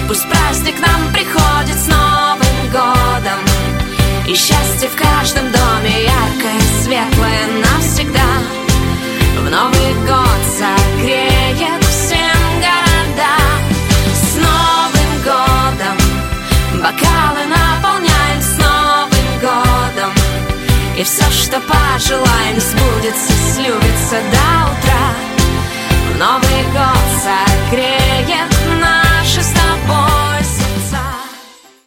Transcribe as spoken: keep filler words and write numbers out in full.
Пусть праздник нам приходит с Новым годом, и счастье в каждом доме яркое, светлое навсегда. В Новый год